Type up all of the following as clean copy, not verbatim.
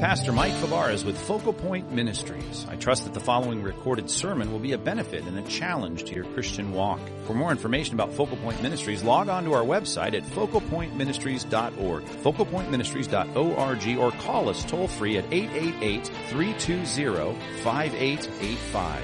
Pastor Mike Fabarez with Focal Point Ministries. I trust that the following recorded sermon will be a benefit and a challenge to your Christian walk. For more information about Focal Point Ministries, log on to our website at focalpointministries.org, focalpointministries.org, or call us toll free at 888-320-5885.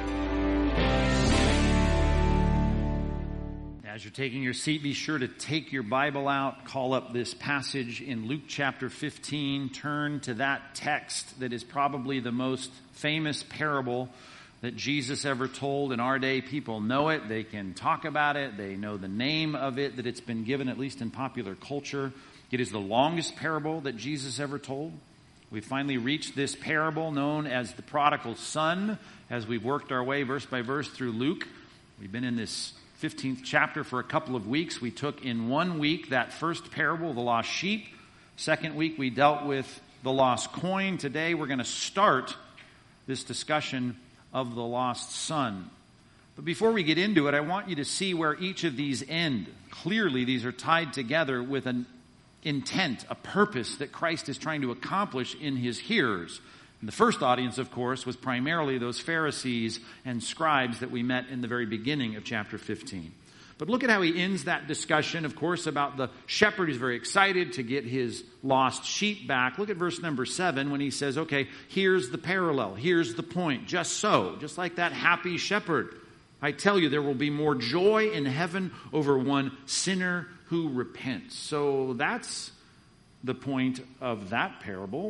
As you're taking your seat, be sure to take your Bible out, call up this passage in Luke chapter 15, turn to that text that is probably the most famous parable that Jesus ever told in our day. People know it, they can talk about it, they know the name of it, that it's been given at least in popular culture. It is the longest parable that Jesus ever told. We finally reached this parable known as the prodigal son as we've worked our way verse by verse through Luke. We've been in this 15th chapter for a couple of weeks. We took in 1 week that first parable, the lost sheep. Second week we dealt with the lost coin. Today we're going to start this discussion of the lost son. But before we get into it, I want you to see where each of these end. Clearly these are tied together with an intent, a purpose that Christ is trying to accomplish in his hearers. And the first audience, of course, was primarily those Pharisees and scribes that we met in the very beginning of chapter 15. But look at how he ends that discussion, of course, about the shepherd who's very excited to get his lost sheep back. Look at verse number 7 when he says, okay, here's the parallel, here's the point. Just like that happy shepherd, I tell you, there will be more joy in heaven over one sinner who repents. So that's the point of that parable.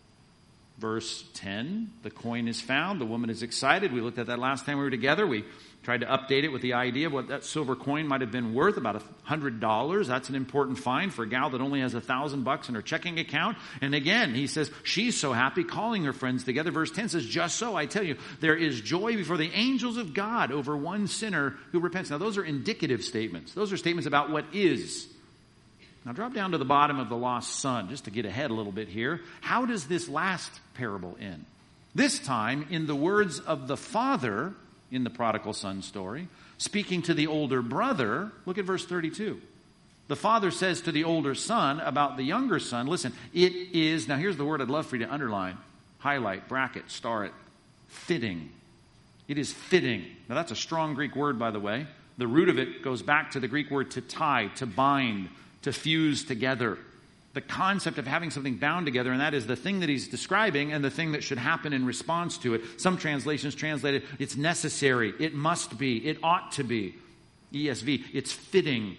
Verse 10, the coin is found. The woman is excited. We looked at that last time we were together. We tried to update it with the idea of what that silver coin might have been worth, about $100. That's an important find for a gal that only has $1,000 in her checking account. And again, he says, she's so happy, calling her friends together. Verse 10 says, just so, I tell you, there is joy before the angels of God over one sinner who repents. Now, those are indicative statements. Those are statements about what is. Now drop down to the bottom of the lost son, just to get ahead a little bit here. How does this last parable end? This time, in the words of the father in the prodigal son story, speaking to the older brother, look at verse 32. The father says to the older son about the younger son, listen, it is, now here's the word I'd love for you to underline, highlight, bracket, star it, fitting. It is fitting. Now that's a strong Greek word, by the way. The root of it goes back to the Greek word to tie, to bind, to fuse together. The concept of having something bound together, and that is the thing that he's describing and the thing that should happen in response to it. Some translations translate it, it's necessary, it must be, it ought to be. ESV, it's fitting.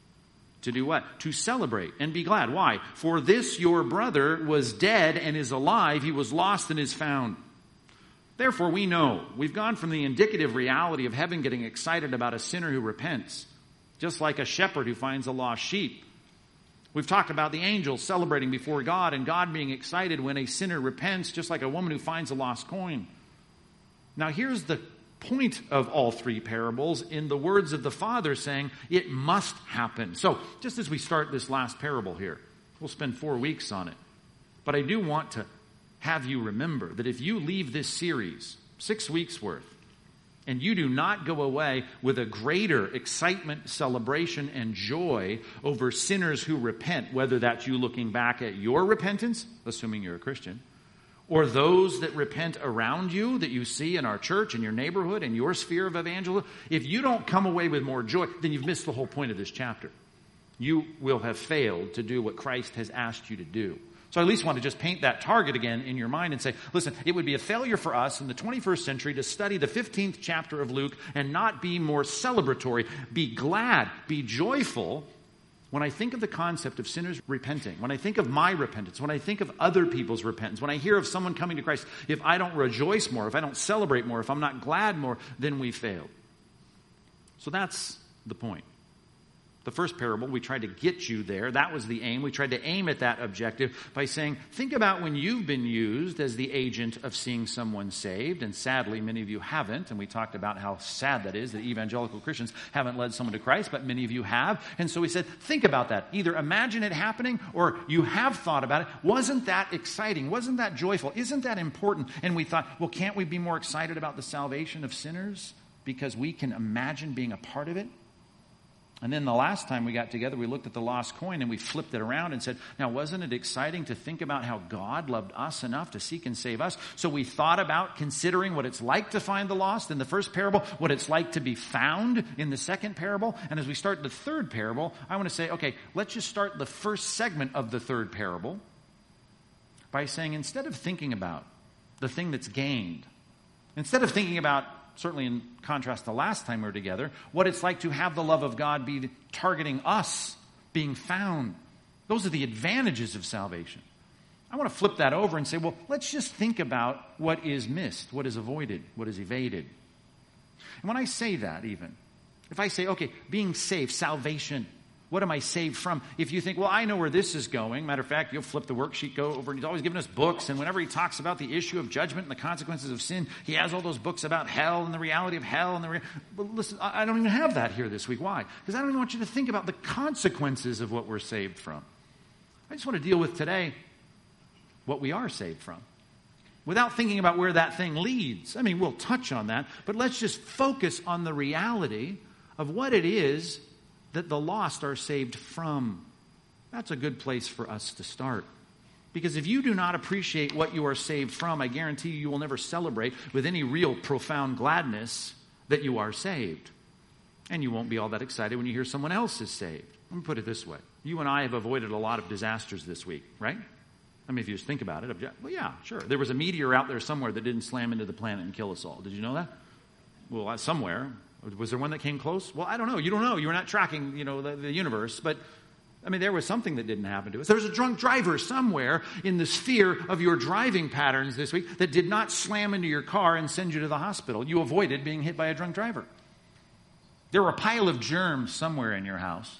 To do what? To celebrate and be glad. Why? For this your brother was dead and is alive, he was lost and is found. Therefore we know, we've gone from the indicative reality of heaven getting excited about a sinner who repents, just like a shepherd who finds a lost sheep. We've talked about the angels celebrating before God and God being excited when a sinner repents, just like a woman who finds a lost coin. Now here's the point of all three parables in the words of the Father saying, it must happen. So just as we start this last parable here, we'll spend 4 weeks on it. But I do want to have you remember that if you leave this series, 6 weeks worth, and you do not go away with a greater excitement, celebration, and joy over sinners who repent, whether that's you looking back at your repentance, assuming you're a Christian, or those that repent around you that you see in our church, in your neighborhood, in your sphere of evangelism, if you don't come away with more joy, then you've missed the whole point of this chapter. You will have failed to do what Christ has asked you to do. So I at least want to just paint that target again in your mind and say, listen, it would be a failure for us in the 21st century to study the 15th chapter of Luke and not be more celebratory, be glad, be joyful. When I think of the concept of sinners repenting, when I think of my repentance, when I think of other people's repentance, when I hear of someone coming to Christ, if I don't rejoice more, if I don't celebrate more, if I'm not glad more, then we failed. So that's the point. The first parable, we tried to get you there. That was the aim. We tried to aim at that objective by saying, think about when you've been used as the agent of seeing someone saved. And sadly, many of you haven't. And we talked about how sad that is that evangelical Christians haven't led someone to Christ, but many of you have. And so we said, think about that. Either imagine it happening or you have thought about it. Wasn't that exciting? Wasn't that joyful? Isn't that important? And we thought, well, can't we be more excited about the salvation of sinners because we can imagine being a part of it? And then the last time we got together, we looked at the lost coin and we flipped it around and said, now, wasn't it exciting to think about how God loved us enough to seek and save us? So we thought about considering what it's like to find the lost in the first parable, what it's like to be found in the second parable. And as we start the third parable, I want to say, okay, let's just start the first segment of the third parable by saying, instead of thinking about the thing that's gained, instead of thinking about, certainly in contrast to last time we were together, what it's like to have the love of God be targeting us, being found. Those are the advantages of salvation. I want to flip that over and say, well, let's just think about what is missed, what is avoided, what is evaded. And when I say that even, if I say, okay, being saved, salvation, what am I saved from? If you think, well, I know where this is going. Matter of fact, you'll flip the worksheet, go over, and he's always giving us books. And whenever he talks about the issue of judgment and the consequences of sin, he has all those books about hell and the reality of hell. But listen, I don't even have that here this week. Why? Because I don't even want you to think about the consequences of what we're saved from. I just want to deal with today what we are saved from, without thinking about where that thing leads. I mean, we'll touch on that, but let's just focus on the reality of what it is that the lost are saved from. That's a good place for us to start. Because if you do not appreciate what you are saved from, I guarantee you will never celebrate with any real profound gladness that you are saved. And you won't be all that excited when you hear someone else is saved. Let me put it this way. You and I have avoided a lot of disasters this week, right? I mean, if you just think about it, well, yeah, sure. There was a meteor out there somewhere that didn't slam into the planet and kill us all. Did you know that? Well, somewhere. Was there one that came close? Well, I don't know. You don't know. You were not tracking, the universe. But, I mean, there was something that didn't happen to us. There was a drunk driver somewhere in the sphere of your driving patterns this week that did not slam into your car and send you to the hospital. You avoided being hit by a drunk driver. There were a pile of germs somewhere in your house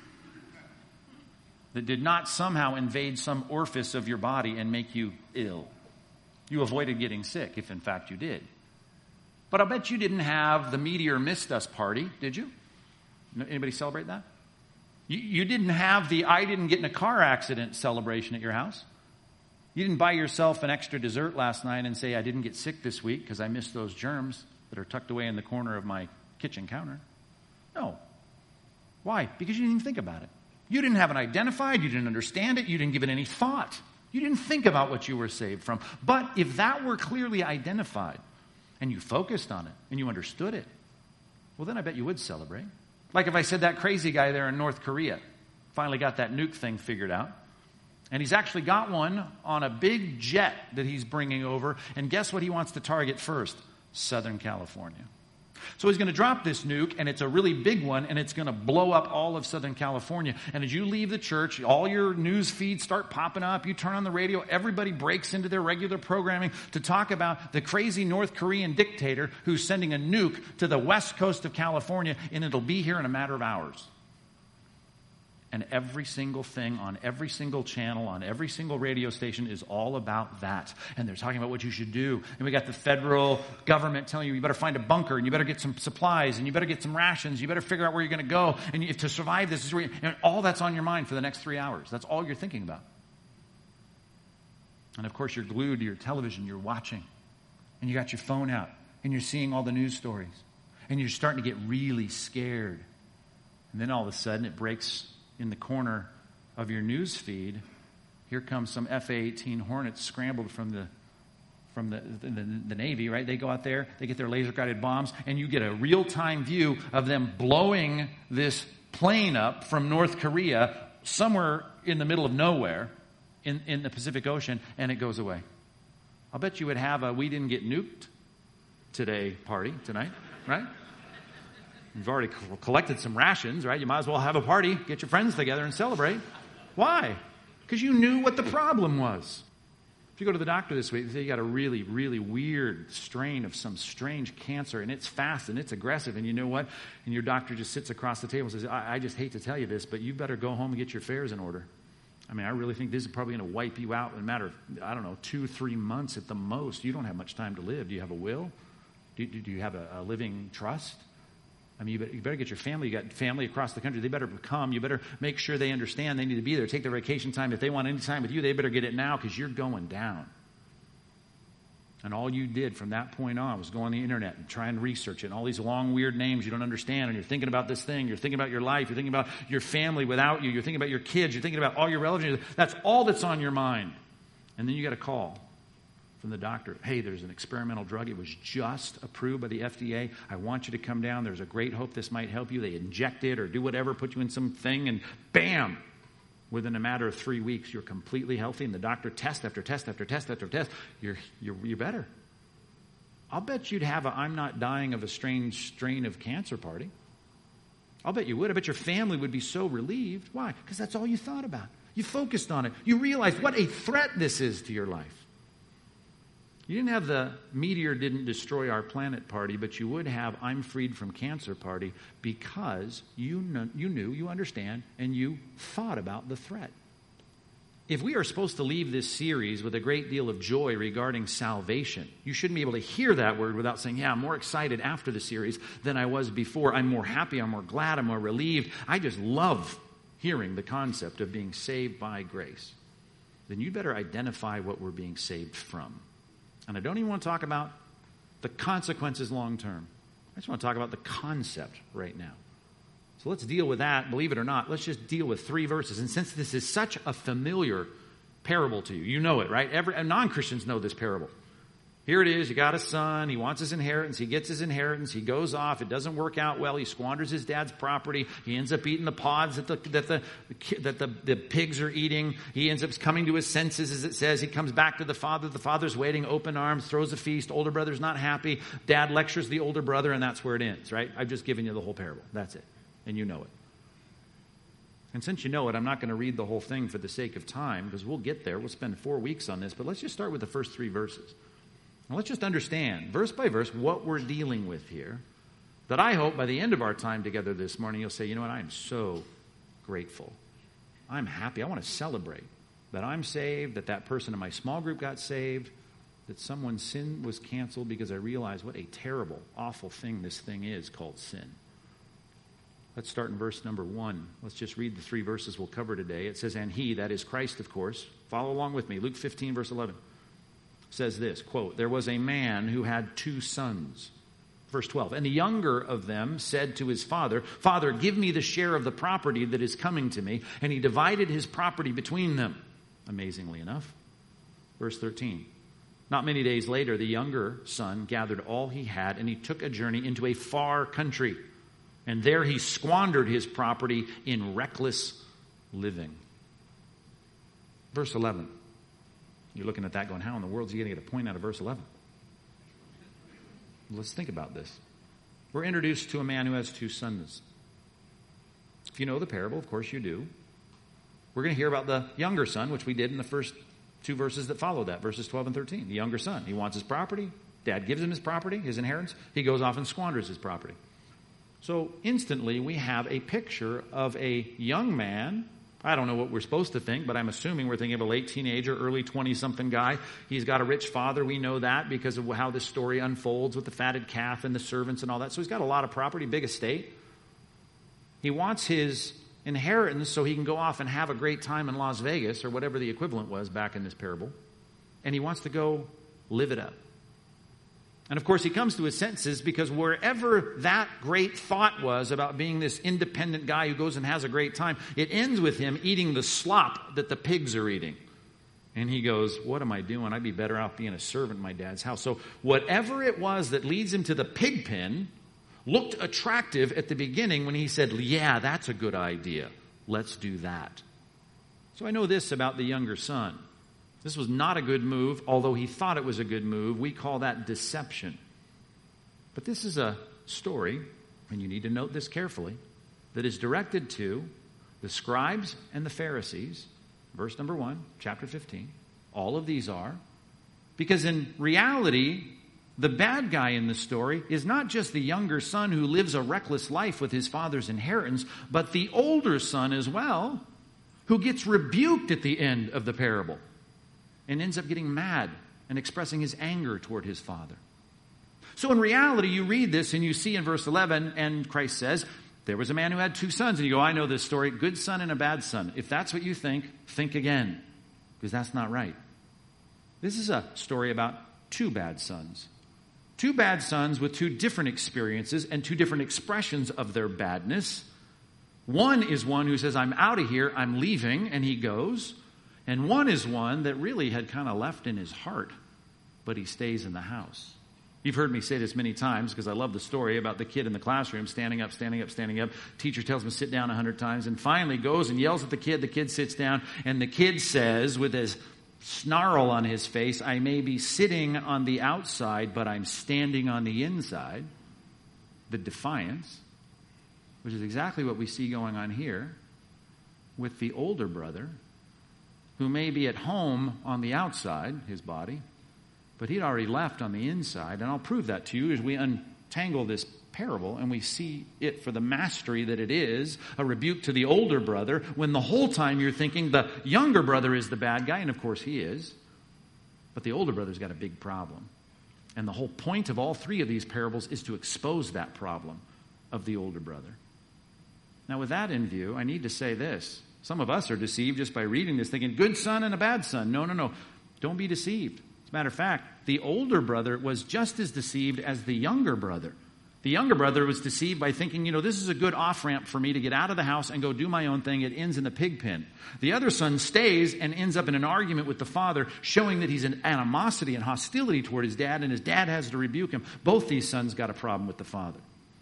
that did not somehow invade some orifice of your body and make you ill. You avoided getting sick, if in fact you did. But I'll bet you didn't have the meteor missed us party, did you? Anybody celebrate that? You didn't have the I didn't get in a car accident celebration at your house. You didn't buy yourself an extra dessert last night and say, I didn't get sick this week because I missed those germs that are tucked away in the corner of my kitchen counter. No. Why? Because you didn't even think about it. You didn't have it identified. You didn't understand it. You didn't give it any thought. You didn't think about what you were saved from. But if that were clearly identified, and you focused on it, and you understood it, well, then I bet you would celebrate. Like if I said that crazy guy there in North Korea finally got that nuke thing figured out, and he's actually got one on a big jet that he's bringing over, and guess what he wants to target first? Southern California. So he's going to drop this nuke, and it's a really big one, and it's going to blow up all of Southern California. And as you leave the church, all your news feeds start popping up. You turn on the radio. Everybody breaks into their regular programming to talk about the crazy North Korean dictator who's sending a nuke to the west coast of California, and it'll be here in a matter of hours. And every single thing on every single channel, on every single radio station is all about that. And they're talking about what you should do. And we got the federal government telling you better find a bunker, and you better get some supplies, and you better get some rations, you better figure out where you're going to go. And to survive this, and all that's on your mind for the next 3 hours. That's all you're thinking about. And of course, you're glued to your television, you're watching. And you got your phone out, and you're seeing all the news stories. And you're starting to get really scared. And then all of a sudden, it breaks in the corner of your news feed. Here comes some F-A-18 Hornets scrambled from the Navy, right? They go out there, they get their laser-guided bombs, and you get a real-time view of them blowing this plane up from North Korea somewhere in the middle of nowhere in the Pacific Ocean, and it goes away. I'll bet you would have a we didn't get nuked today party tonight, right? You've already collected some rations, right? You might as well have a party, get your friends together and celebrate. Why? Because you knew what the problem was. If you go to the doctor this week, they say you got a really, really weird strain of some strange cancer, and it's fast and it's aggressive, and you know what? And your doctor just sits across the table and says, I just hate to tell you this, but you better go home and get your affairs in order. I mean, I really think this is probably going to wipe you out in a matter of, 2-3 months at the most. You don't have much time to live. Do you have a will? Do you have a living trust? I mean, you better get your family. You got family across the country. They better come. You better make sure they understand they need to be there. Take their vacation time. If they want any time with you, they better get it now because you're going down. And all you did from that point on was go on the internet and try and research it. And all these long, weird names you don't understand. And you're thinking about this thing. You're thinking about your life. You're thinking about your family without you. You're thinking about your kids. You're thinking about all your relatives. That's all that's on your mind. And then you get a call from the doctor. Hey, there's an experimental drug. It was just approved by the FDA. I want you to come down. There's a great hope this might help you. They inject it or do whatever, put you in some thing, and bam! Within a matter of 3 weeks, you're completely healthy, and the doctor test after test after test after test. You're better. I'll bet you'd have a I'm not dying of a strange strain of cancer party. I'll bet you would. I bet your family would be so relieved. Why? Because that's all you thought about. You focused on it. You realized what a threat this is to your life. You didn't have the meteor didn't destroy our planet party, but you would have I'm freed from cancer party because you knew, you understand, and you thought about the threat. If we are supposed to leave this series with a great deal of joy regarding salvation, you shouldn't be able to hear that word without saying, yeah, I'm more excited after the series than I was before. I'm more happy, I'm more glad, I'm more relieved. I just love hearing the concept of being saved by grace. Then you better identify what we're being saved from. And I don't even want to talk about the consequences long term. I just want to talk about the concept right now. So let's deal with that. Believe it or not, let's just deal with 3 verses. And since this is such a familiar parable to you, you know it, right? Non-Christians know this parable. Here it is. You got a son. He wants his inheritance. He gets his inheritance. He goes off. It doesn't work out well. He squanders his dad's property. He ends up eating the pods that the pigs are eating. He ends up coming to his senses, as it says. He comes back to the father. The father's waiting, open arms, throws a feast. Older brother's not happy. Dad lectures the older brother, and that's where it ends, right? I've just given you the whole parable. That's it. And you know it. And since you know it, I'm not going to read the whole thing for the sake of time, because we'll get there. We'll spend 4 weeks on this. But let's just start with the first 3 verses. Now let's just understand, verse by verse, what we're dealing with here, that I hope by the end of our time together this morning, you'll say, you know what, I am so grateful. I'm happy. I want to celebrate that I'm saved, that person in my small group got saved, that someone's sin was canceled, because I realize what a terrible, awful thing this thing is called sin. Let's start in verse number 1. Let's just read the 3 verses we'll cover today. It says, and he, that is Christ, of course. Follow along with me. Luke 15, verse 11. Says this, quote, there was a man who had 2 sons. Verse 12, and the younger of them said to his father, Father, give me the share of the property that is coming to me. And he divided his property between them, amazingly enough. Verse 13, not many days later, the younger son gathered all he had, and he took a journey into a far country. And there he squandered his property in reckless living. Verse 11. You're looking at that going, how in the world is he going to get a point out of verse 11? Let's think about this. We're introduced to a man who has 2 sons. If you know the parable, of course you do. We're going to hear about the younger son, which we did in the first 2 verses that follow that, verses 12 and 13. The younger son, he wants his property. Dad gives him his property, his inheritance. He goes off and squanders his property. So instantly we have a picture of a young man. I don't know what we're supposed to think, but I'm assuming we're thinking of a late teenager, early 20-something guy. He's got a rich father. We know that because of how this story unfolds with the fatted calf and the servants and all that. So he's got a lot of property, big estate. He wants his inheritance so he can go off and have a great time in Las Vegas or whatever the equivalent was back in this parable. And he wants to go live it up. And of course, he comes to his senses because wherever that great thought was about being this independent guy who goes and has a great time, it ends with him eating the slop that the pigs are eating. And he goes, what am I doing? I'd be better off being a servant in my dad's house. So whatever it was that leads him to the pig pen looked attractive at the beginning when he said, yeah, that's a good idea. Let's do that. So I know this about the younger son. This was not a good move, although he thought it was a good move. We call that deception. But this is a story, and you need to note this carefully, that is directed to the scribes and the Pharisees. Verse number 1, chapter 15. All of these are. Because in reality, the bad guy in the story is not just the younger son who lives a reckless life with his father's inheritance, but the older son as well, who gets rebuked at the end of the parable and ends up getting mad and expressing his anger toward his father. So in reality, you read this and you see in verse 11, and Christ says, there was a man who had 2 sons. And you go, I know this story, good son and a bad son. If that's what you think again, because that's not right. This is a story about two bad sons. Two bad sons with two different experiences and two different expressions of their badness. One is one who says, I'm out of here, I'm leaving, and he goes. And one is one that really had kind of left in his heart, but he stays in the house. You've heard me say this many times because I love the story about the kid in the classroom standing up. Teacher tells him to sit down 100 times and finally goes and yells at the kid. The kid sits down and the kid says with his snarl on his face, I may be sitting on the outside, but I'm standing on the inside. The defiance, which is exactly what we see going on here with the older brother who may be at home on the outside, his body, but he'd already left on the inside. And I'll prove that to you as we untangle this parable and we see it for the mastery that it is, a rebuke to the older brother, when the whole time you're thinking the younger brother is the bad guy, and of course he is. But the older brother's got a big problem. And the whole point of all three of these parables is to expose that problem of the older brother. Now with that in view, I need to say this. Some of us are deceived just by reading this, thinking, good son and a bad son. No. Don't be deceived. As a matter of fact, the older brother was just as deceived as the younger brother. The younger brother was deceived by thinking, this is a good off-ramp for me to get out of the house and go do my own thing. It ends in the pig pen. The other son stays and ends up in an argument with the father, showing that he's an animosity and hostility toward his dad, and his dad has to rebuke him. Both these sons got a problem with the father.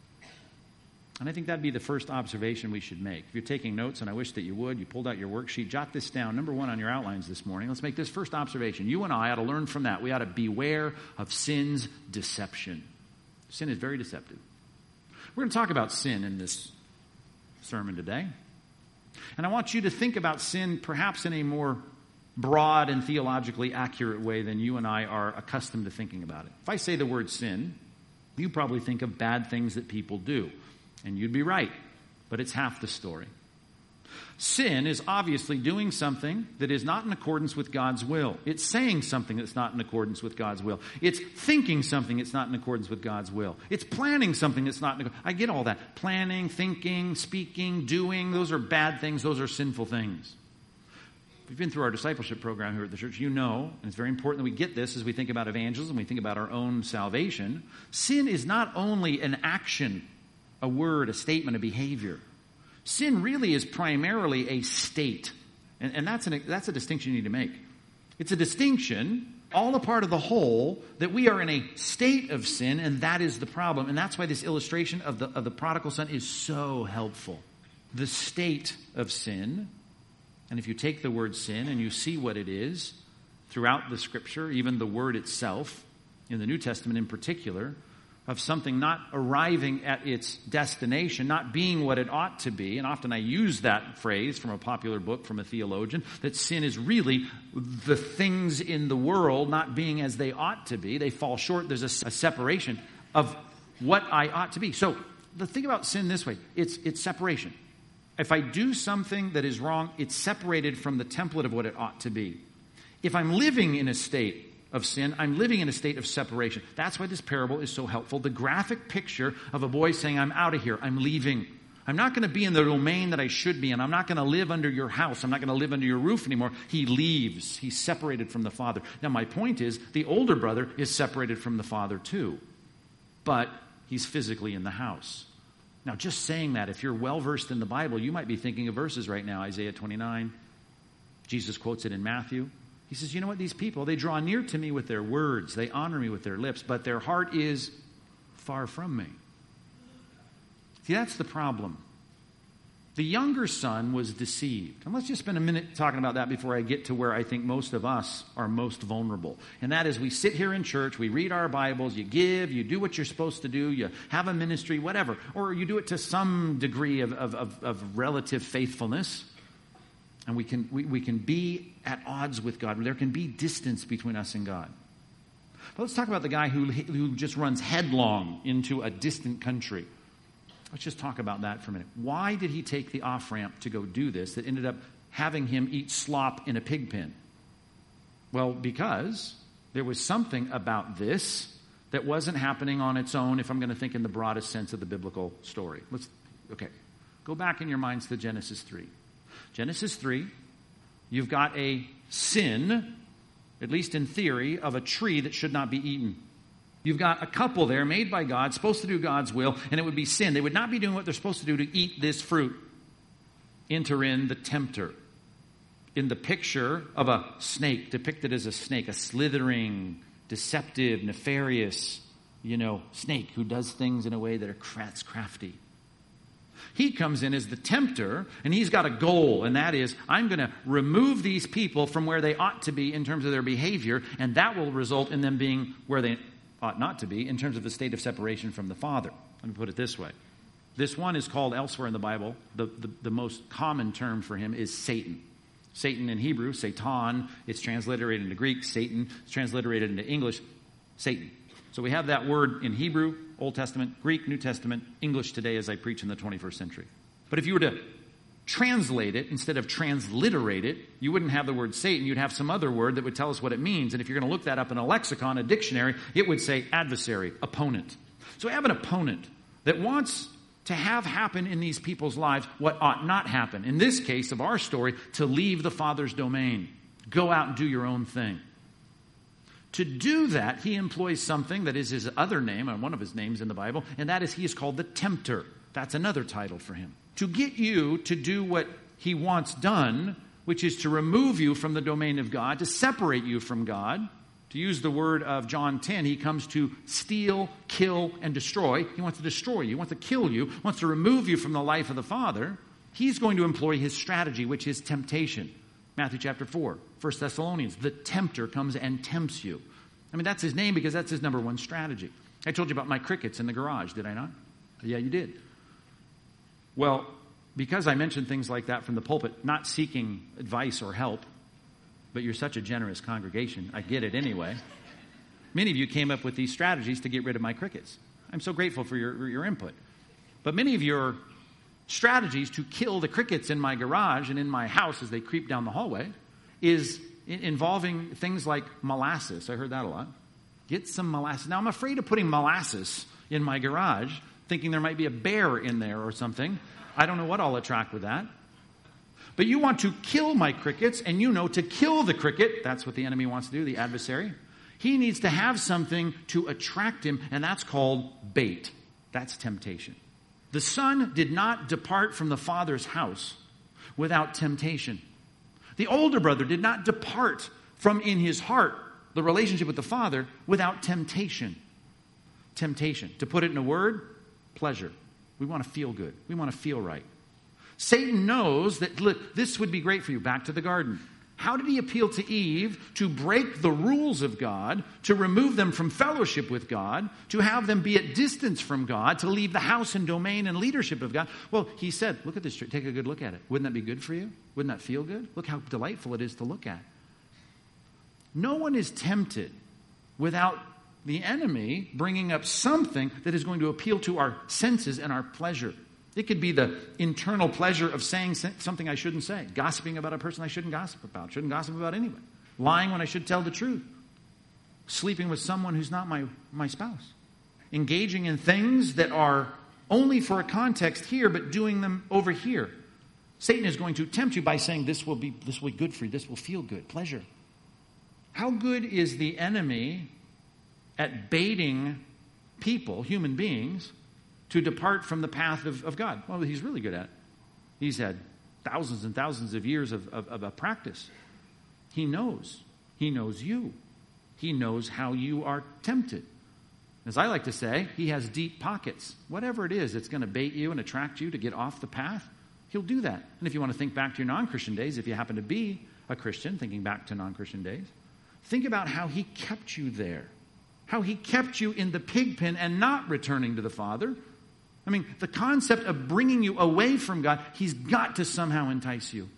And I think that'd be the first observation we should make. If you're taking notes, and I wish that you would, you pulled out your worksheet, jot this down. Number one on your outlines this morning. Let's make this first observation. You and I ought to learn from that. We ought to beware of sin's deception. Sin is very deceptive. We're going to talk about sin in this sermon today. And I want you to think about sin perhaps in a more broad and theologically accurate way than you and I are accustomed to thinking about it. If I say the word sin, you probably think of bad things that people do. And you'd be right, but it's half the story. Sin is obviously doing something that is not in accordance with God's will. It's saying something that's not in accordance with God's will. It's thinking something that's not in accordance with God's will. It's planning something that's not in accordance. I get all that. Planning, thinking, speaking, doing, those are bad things. Those are sinful things. If you've been through our discipleship program here at the church, you know, and it's very important that we get this as we think about evangelism, we think about our own salvation. Sin is not only an action, a word, a statement, a behavior. Sin really is primarily a state. And that's a distinction you need to make. It's a distinction, all a part of the whole, that we are in a state of sin, and that is the problem. And that's why this illustration of the prodigal son is so helpful. The state of sin, and if you take the word sin and you see what it is throughout the Scripture, even the word itself, in the New Testament in particular, of something not arriving at its destination, not being what it ought to be. And often I use that phrase from a popular book from a theologian, that sin is really the things in the world not being as they ought to be. They fall short. There's a separation of what I ought to be. So the thing about sin this way, it's separation. If I do something that is wrong, it's separated from the template of what it ought to be. If I'm living in a state of sin, I'm living in a state of separation. That's why this parable is so helpful. The graphic picture of a boy saying, I'm out of here, I'm leaving. I'm not going to be in the domain that I should be in. I'm not going to live under your house. I'm not going to live under your roof anymore. He leaves. He's separated from the father. Now my point is, the older brother is separated from the father too. But he's physically in the house. Now just saying that, if you're well versed in the Bible, you might be thinking of verses right now. Isaiah 29. Jesus quotes it in Matthew. He says, you know what, these people, they draw near to me with their words. They honor me with their lips, but their heart is far from me. See, that's the problem. The younger son was deceived. And let's just spend a minute talking about that before I get to where I think most of us are most vulnerable. And that is, we sit here in church, we read our Bibles, you give, you do what you're supposed to do, you have a ministry, whatever. Or you do it to some degree of relative faithfulness. And we can be at odds with God. There can be distance between us and God. But let's talk about the guy who just runs headlong into a distant country. Let's just talk about that for a minute. Why did he take the off-ramp to go do this that ended up having him eat slop in a pig pen? Well, because there was something about this that wasn't happening on its own, if I'm going to think in the broadest sense of the biblical story. Go back in your minds to Genesis 3. Genesis 3, you've got a sin at least in theory, of a tree that should not be eaten. You've got a couple there made by God, supposed to do God's will, and it would be sin. They would not be doing what they're supposed to do to eat this fruit. Enter in the tempter. In the picture of a snake, depicted as a snake, a slithering, deceptive, nefarious, snake who does things in a way that are crafty. He comes in as the tempter, and he's got a goal, and that is, I'm going to remove these people from where they ought to be in terms of their behavior, and that will result in them being where they ought not to be in terms of the state of separation from the Father. Let me put it this way. This one is called elsewhere in the Bible, the most common term for him is Satan. Satan in Hebrew, Satan, it's transliterated into Greek. Satan, it's transliterated into English, Satan. So we have that word in Hebrew, Old Testament, Greek, New Testament, English today as I preach in the 21st century. But if you were to translate it instead of transliterate it, you wouldn't have the word Satan. You'd have some other word that would tell us what it means. And if you're going to look that up in a lexicon, a dictionary, it would say adversary, opponent. So we have an opponent that wants to have happen in these people's lives what ought not happen. In this case of our story, to leave the Father's domain. Go out and do your own thing. To do that, he employs something that is his other name, or one of his names in the Bible, and that is he is called the tempter. That's another title for him. To get you to do what he wants done, which is to remove you from the domain of God, to separate you from God. To use the word of John 10, he comes to steal, kill, and destroy. He wants to destroy you, wants to kill you, wants to remove you from the life of the Father. He's going to employ his strategy, which is temptation. Matthew chapter 4, 1 Thessalonians, the tempter comes and tempts you. I mean, that's his name because that's his number one strategy. I told you about my crickets in the garage, did I not? Yeah, you did. Well, because I mentioned things like that from the pulpit, not seeking advice or help, but you're such a generous congregation, I get it anyway. Many of you came up with these strategies to get rid of my crickets. I'm so grateful for your input. But many of your strategies to kill the crickets in my garage and in my house as they creep down the hallway is involving things like molasses. I heard that a lot. Get some molasses. Now, I'm afraid of putting molasses in my garage, thinking there might be a bear in there or something. I don't know what I'll attract with that. But you want to kill my crickets, and to kill the cricket, that's what the enemy wants to do, the adversary. He needs to have something to attract him, and that's called bait. That's temptation. The Son did not depart from the Father's house without temptation. The older brother did not depart from in his heart the relationship with the Father without temptation. Temptation. To put it in a word, pleasure. We want to feel good. We want to feel right. Satan knows that, look, this would be great for you. Back to the garden. How did he appeal to Eve to break the rules of God, to remove them from fellowship with God, to have them be at distance from God, to leave the house and domain and leadership of God? Well, he said, look at this tree. Take a good look at it. Wouldn't that be good for you? Wouldn't that feel good? Look how delightful it is to look at. No one is tempted without the enemy bringing up something that is going to appeal to our senses and our pleasure. It could be the internal pleasure of saying something I shouldn't say. Gossiping about a person I shouldn't gossip about. Shouldn't gossip about anyone. Lying when I should tell the truth. Sleeping with someone who's not my spouse. Engaging in things that are only for a context here, but doing them over here. Satan is going to tempt you by saying this will be good for you. This will feel good. Pleasure. How good is the enemy at baiting people, human beings, to depart from the path of God? Well, he's really good at it. He's had thousands and thousands of years of a practice. He knows. He knows you. He knows how you are tempted. As I like to say, he has deep pockets. Whatever it is that's going to bait you and attract you to get off the path, he'll do that. And if you want to think back to your non-Christian days, if you happen to be a Christian, thinking back to non-Christian days, think about how he kept you there. How he kept you in the pig pen and not returning to the Father. I mean, the concept of bringing you away from God, he's got to somehow entice you.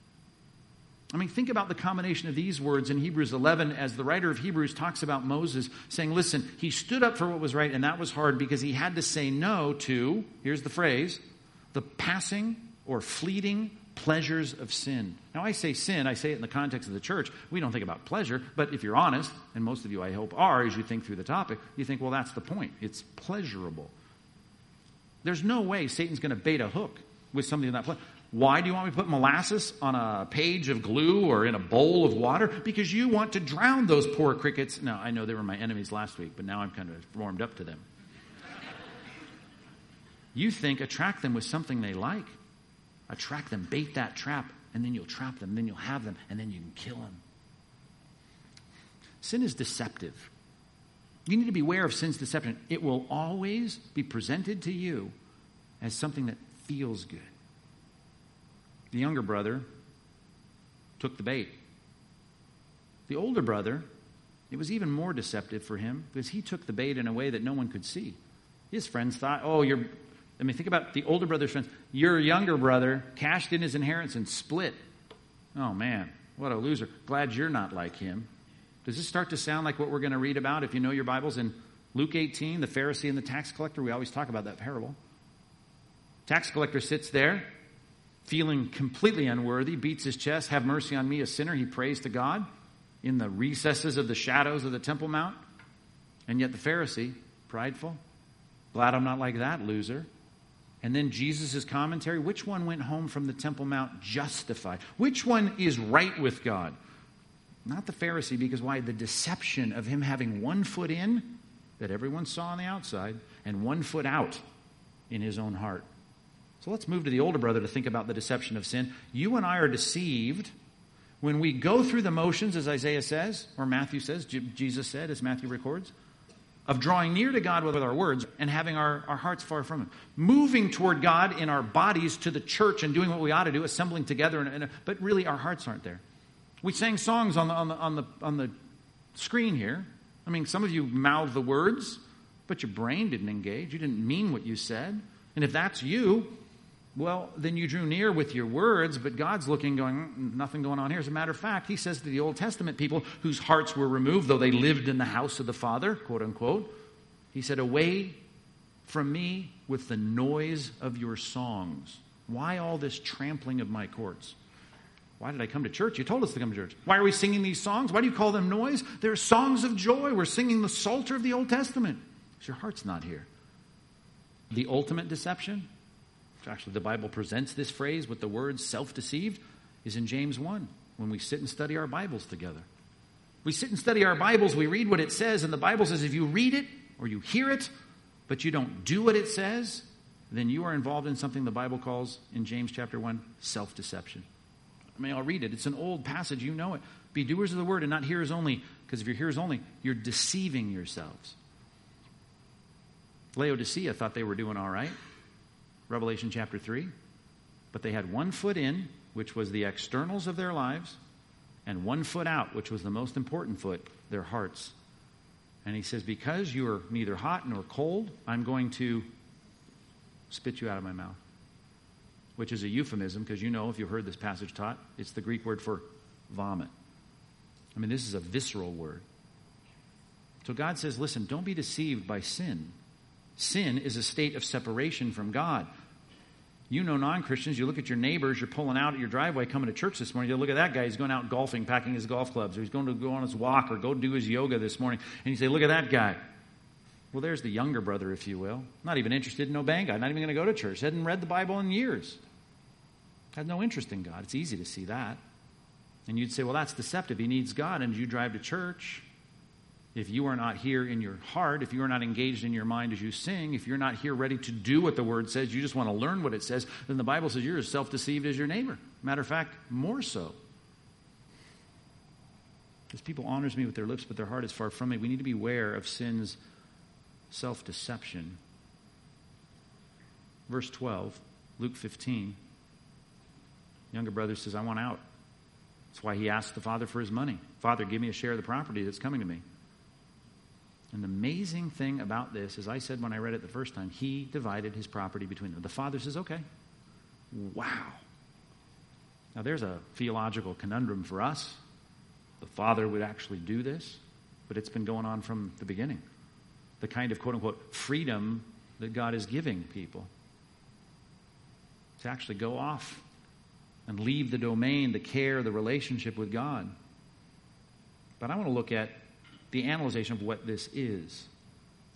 I mean, think about the combination of these words in Hebrews 11 as the writer of Hebrews talks about Moses saying, listen, he stood up for what was right, and that was hard because he had to say no to, here's the phrase, the passing or fleeting pleasures of sin. Now, I say sin, I say it in the context of the church. We don't think about pleasure, but if you're honest, and most of you I hope are as you think through the topic, you think, well, that's the point. It's pleasurable. There's no way Satan's going to bait a hook with something in that place. Why do you want me to put molasses on a page of glue or in a bowl of water? Because you want to drown those poor crickets. Now, I know they were my enemies last week, but now I'm kind of warmed up to them. You think attract them with something they like. Attract them, bait that trap, and then you'll trap them, then you'll have them, and then you can kill them. Sin is deceptive. You need to beware of sin's deception. It will always be presented to you as something that feels good. The younger brother took the bait. The older brother, it was even more deceptive for him because he took the bait in a way that no one could see. His friends thought, think about the older brother's friends. Your younger brother cashed in his inheritance and split. Oh man, what a loser. Glad you're not like him. Does this start to sound like what we're going to read about if you know your Bibles in Luke 18, the Pharisee and the tax collector? We always talk about that parable. Tax collector sits there, feeling completely unworthy, beats his chest, have mercy on me, a sinner. He prays to God in the recesses of the shadows of the Temple Mount. And yet the Pharisee, prideful, glad I'm not like that loser. And then Jesus' commentary, which one went home from the Temple Mount justified? Which one is right with God? Not the Pharisee, because why? The deception of him having 1 foot in, that everyone saw on the outside, and 1 foot out in his own heart. So let's move to the older brother to think about the deception of sin. You and I are deceived when we go through the motions, as Isaiah says, or Matthew says, Jesus said, as Matthew records, of drawing near to God with our words and having our hearts far from Him. Moving toward God in our bodies to the church and doing what we ought to do, assembling together, but really our hearts aren't there. We sang songs on the screen here. I mean, some of you mouthed the words, but your brain didn't engage. You didn't mean what you said. And if that's you, well, then you drew near with your words, but God's looking, going, nothing going on here. As a matter of fact, He says to the Old Testament people whose hearts were removed, though they lived in the house of the Father, quote unquote, He said, away from me with the noise of your songs. Why all this trampling of my courts? Why did I come to church? You told us to come to church. Why are we singing these songs? Why do you call them noise? They're songs of joy. We're singing the Psalter of the Old Testament. Because your heart's not here. The ultimate deception, which actually the Bible presents this phrase with the words self-deceived, is in James 1, when we sit and study our Bibles together. We sit and study our Bibles, we read what it says, and the Bible says if you read it or you hear it, but you don't do what it says, then you are involved in something the Bible calls, in James chapter 1, self-deception. I mean, I'll read it. It's an old passage. You know it. Be doers of the word and not hearers only, because if you're hearers only, you're deceiving yourselves. Laodicea thought they were doing all right. Revelation chapter 3. But they had 1 foot in, which was the externals of their lives, and 1 foot out, which was the most important foot, their hearts. And he says, because you are neither hot nor cold, I'm going to spit you out of my mouth. Which is a euphemism, because you know, if you've heard this passage taught, it's the Greek word for vomit. I mean, this is a visceral word. So God says, listen, don't be deceived by sin. Sin is a state of separation from God. You know non-Christians, you look at your neighbors, you're pulling out at your driveway coming to church this morning, you look at that guy, he's going out golfing, packing his golf clubs, or he's going to go on his walk or go do his yoga this morning, and you say, look at that guy. Well, there's the younger brother, if you will. Not even interested in obeying God, not even going to go to church, hadn't read the Bible in years. Has no interest in God. It's easy to see that. And you'd say, well, that's deceptive. He needs God. And as you drive to church, if you are not here in your heart, if you are not engaged in your mind as you sing, if you're not here ready to do what the Word says, you just want to learn what it says, then the Bible says you're as self-deceived as your neighbor. Matter of fact, more so. This people honors me with their lips, but their heart is far from me. We need to beware of sin's self-deception. Verse 12, Luke 15. Younger brother says, I want out. That's why he asked the father for his money. Father, give me a share of the property that's coming to me. And the amazing thing about this, as I said when I read it the first time, he divided his property between them. The father says, okay. Wow. Now there's a theological conundrum for us. The father would actually do this, but it's been going on from the beginning. The kind of quote-unquote freedom that God is giving people to actually go off and leave the domain, the care, the relationship with God. But I want to look at the analyzation of what this is.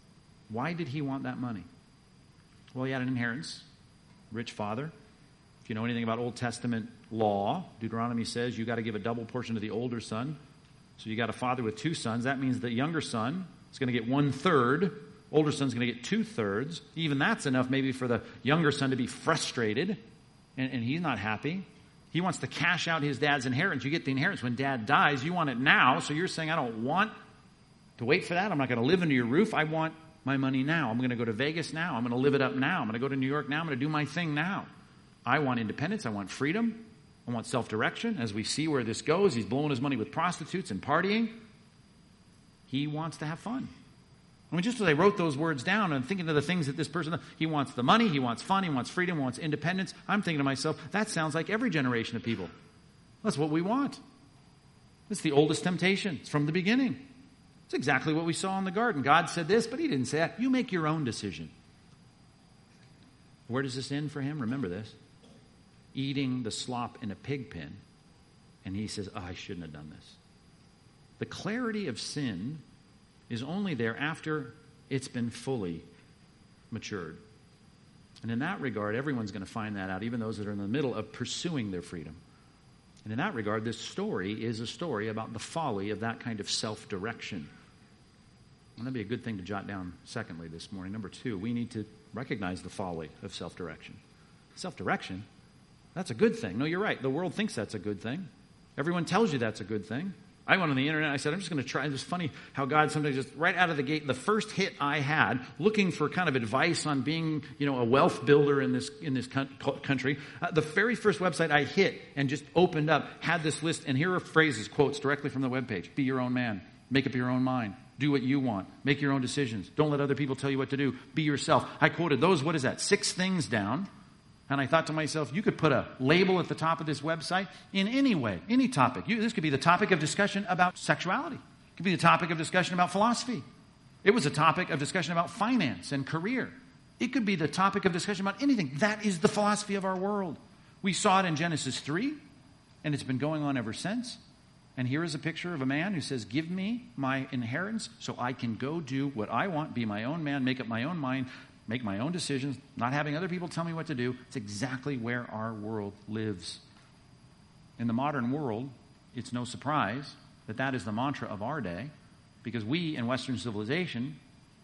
Why did he want that money? Well, he had an inheritance, rich father. If you know anything about Old Testament law, Deuteronomy says you got to give a double portion to the older son. So you got a father with 2 sons. That means the younger son is going to get 1/3. Older son's going to get 2/3. Even that's enough maybe for the younger son to be frustrated, and he's not happy. He wants to cash out his dad's inheritance. You get the inheritance when dad dies. You want it now. So you're saying, I don't want to wait for that. I'm not going to live under your roof. I want my money now. I'm going to go to Vegas now. I'm going to live it up now. I'm going to go to New York now. I'm going to do my thing now. I want independence. I want freedom. I want self-direction. As we see where this goes, he's blowing his money with prostitutes and partying. He wants to have fun. I mean, just as I wrote those words down and thinking of the things that this person, he wants the money, he wants fun, he wants freedom, he wants independence. I'm thinking to myself, that sounds like every generation of people. That's what we want. It's the oldest temptation. It's from the beginning. It's exactly what we saw in the garden. God said this, but he didn't say that. You make your own decision. Where does this end for him? Remember this. Eating the slop in a pig pen. And he says, I shouldn't have done this. The clarity of sin is only there after it's been fully matured. And in that regard, everyone's going to find that out, even those that are in the middle of pursuing their freedom. And in that regard, this story is a story about the folly of that kind of self-direction. And that'd be a good thing to jot down, secondly, this morning. Number 2, we need to recognize the folly of self-direction. Self-direction, that's a good thing. No, you're right. The world thinks that's a good thing. Everyone tells you that's a good thing. I went on the internet, I said, I'm just going to try. It was funny how God sometimes just right out of the gate, the first hit I had, looking for kind of advice on being, a wealth builder in this country, the very first website I hit and just opened up had this list, and here are phrases, quotes directly from the webpage. Be your own man. Make up your own mind. Do what you want. Make your own decisions. Don't let other people tell you what to do. Be yourself. I quoted those, 6 things down. And I thought to myself, you could put a label at the top of this website in any way, any topic. This could be the topic of discussion about sexuality. It could be the topic of discussion about philosophy. It was a topic of discussion about finance and career. It could be the topic of discussion about anything. That is the philosophy of our world. We saw it in Genesis 3, and it's been going on ever since. And here is a picture of a man who says, give me my inheritance so I can go do what I want, be my own man, make up my own mind, make my own decisions, not having other people tell me what to do. It's exactly where our world lives. In the modern world, it's no surprise that that is the mantra of our day, because we in Western civilization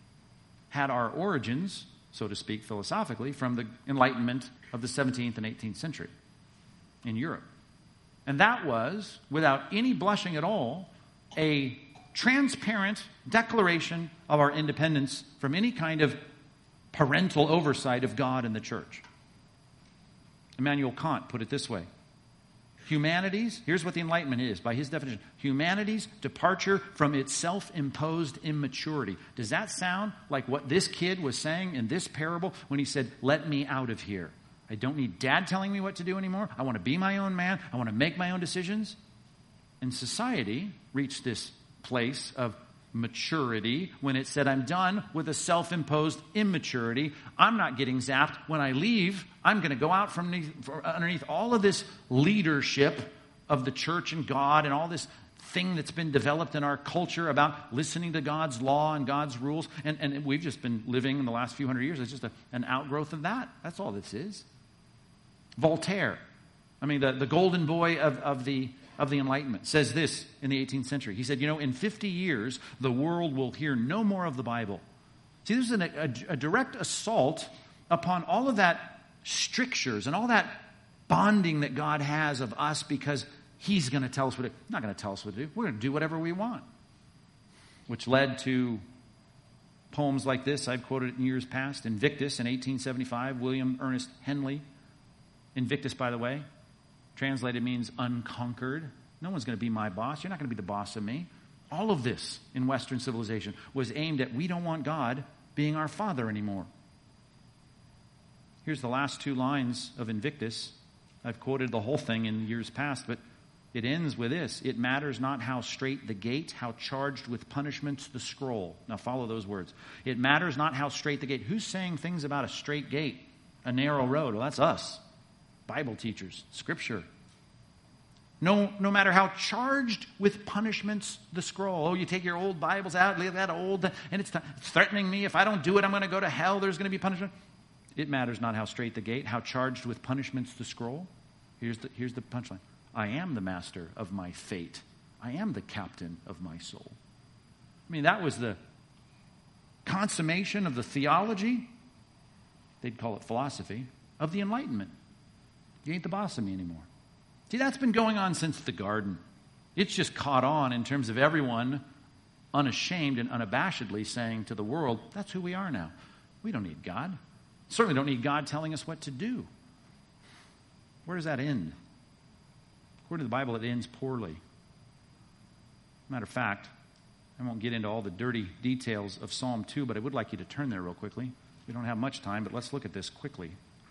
had our origins, so to speak, philosophically, from the Enlightenment of the 17th and 18th century in Europe. And that was, without any blushing at all, a transparent declaration of our independence from any kind of parental oversight of God and the church. Immanuel Kant put it this way. Here's what the Enlightenment is, by his definition. Humanity's departure from its self-imposed immaturity. Does that sound like what this kid was saying in this parable when he said, let me out of here? I don't need dad telling me what to do anymore. I want to be my own man. I want to make my own decisions. And society reached this place of maturity when it said, I'm done with a self-imposed immaturity. I'm not getting zapped. When I leave, I'm going to go out from underneath all of this leadership of the church and God and all this thing that's been developed in our culture about listening to God's law and God's rules. And we've just been living in the last few hundred years. It's just an outgrowth of that. That's all this is. Voltaire, the golden boy of the Enlightenment, says this in the 18th century. He said, in 50 years, the world will hear no more of the Bible. See, there's a direct assault upon all of that strictures and all that bonding that God has of us because he's going to tell us what to do. He's not going to tell us what to do. We're going to do whatever we want. Which led to poems like this. I've quoted it in years past. Invictus in 1875, William Ernest Henley. Invictus, by the way, translated means unconquered. No one's going to be my boss. You're not going to be the boss of me. All of this in Western civilization was aimed at we don't want God being our father anymore. Here's the last 2 lines of Invictus. I've quoted the whole thing in years past, but it ends with this. It matters not how straight the gate, how charged with punishments the scroll. Now follow those words. It matters not how straight the gate. Who's saying things about a straight gate, a narrow road? Well, that's us. Bible teachers, Scripture. No matter how charged with punishments the scroll. Oh, you take your old Bibles out, leave that old, and it's threatening me. If I don't do it, I'm going to go to hell. There's going to be punishment. It matters not how straight the gate, how charged with punishments the scroll. Here's the punchline. I am the master of my fate. I am the captain of my soul. I mean, that was the consummation of the theology, they'd call it philosophy, of the Enlightenment. You ain't the boss of me anymore. See, that's been going on since the garden. It's just caught on in terms of everyone unashamed and unabashedly saying to the world, that's who we are now. We don't need God. Certainly don't need God telling us what to do. Where does that end? According to the Bible, it ends poorly. Matter of fact, I won't get into all the dirty details of Psalm 2, but I would like you to turn there real quickly. We don't have much time, but let's look at this quickly.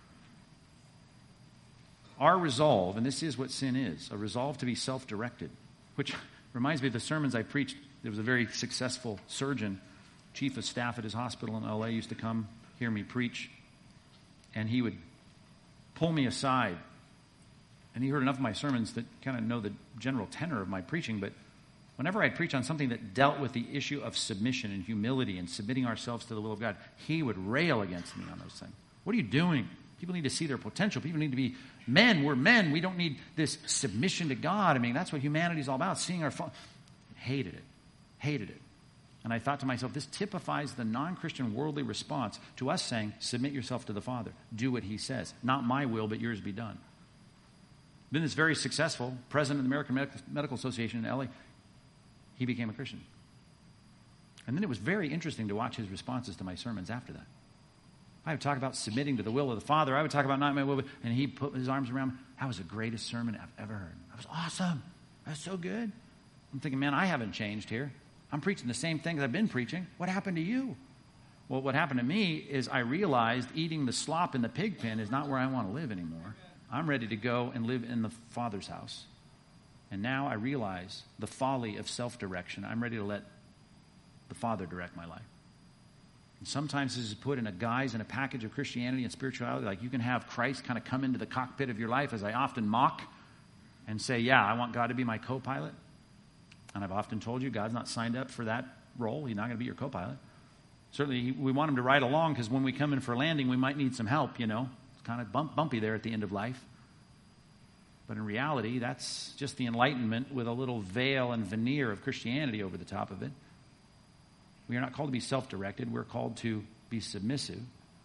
Our resolve, and this is what sin is, a resolve to be self-directed, which reminds me of the sermons I preached. There was a very successful surgeon, chief of staff at his hospital in L.A., used to come hear me preach, and he would pull me aside, and he heard enough of my sermons that kind of know the general tenor of my preaching, but whenever I'd preach on something that dealt with the issue of submission and humility and submitting ourselves to the will of God, he would rail against me on those things. What are you doing? People need to see their potential. People need to be men. We're men. We don't need this submission to God. I mean, that's what humanity's all about, seeing our Hated it. Hated it. And I thought to myself, this typifies the non-Christian worldly response to us saying, submit yourself to the Father. Do what he says. Not my will, but yours be done. Been this very successful president of the American Medical Association in L.A., he became a Christian. And then it was very interesting to watch his responses to my sermons after that. I would talk about submitting to the will of the Father. I would talk about not my will, and he put his arms around me. That was the greatest sermon I've ever heard. That was awesome. That's so good. I'm thinking, man, I haven't changed here. I'm preaching the same things I've been preaching. What happened to you? Well, what happened to me is I realized eating the slop in the pig pen is not where I want to live anymore. I'm ready to go and live in the Father's house. And now I realize the folly of self-direction. I'm ready to let the Father direct my life. And sometimes this is put in a guise and a package of Christianity and spirituality. Like you can have Christ kind of come into the cockpit of your life, as I often mock, and say, yeah, I want God to be my co-pilot. And I've often told you, God's not signed up for that role. He's not going to be your co-pilot. Certainly, we want him to ride along because when we come in for landing, we might need some help, you know. It's kind of bumpy there at the end of life. But in reality, that's just the Enlightenment with a little veil and veneer of Christianity over the top of it. We are not called to be self-directed. We're called to be submissive